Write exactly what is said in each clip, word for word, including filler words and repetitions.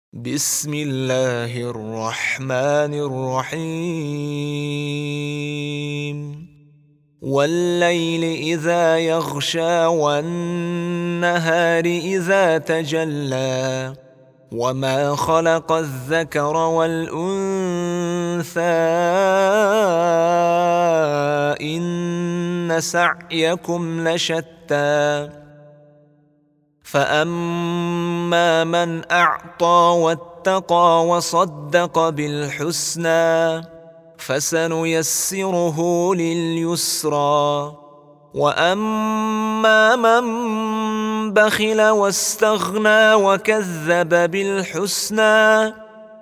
بسم الله الرحمن الرحيم والليل إذا يغشى والنهار إذا تجلى وما خلق الذكر والأنثى إن سعيكم لشتى فأما من أعطى واتقى وصدق بالحسنى فسنيسره لليسرى وأما من بخل واستغنى وكذب بالحسنى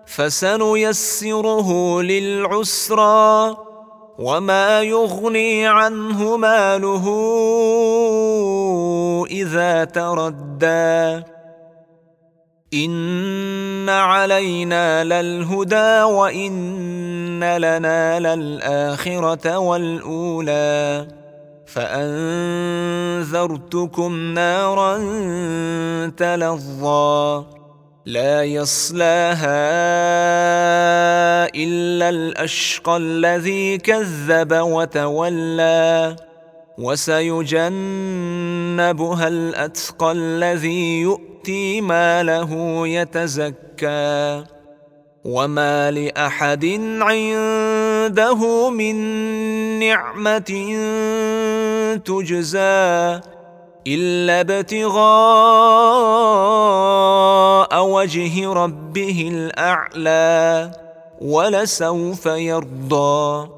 فسنيسره للعسرى وما يغني عنه ماله إذا تردى إن علينا للهدى وإن لنا للآخرة والأولى فأنذرتكم نارا تلظى لا يصلاها إلا الأشقى الذي كذب وتولى وسيجنبها الأتقى الذي يؤتي ماله يتزكى وما لأحد عنده من نعمة تجزى إلا ابتغاء وجه ربه الأعلى ولسوف يرضى.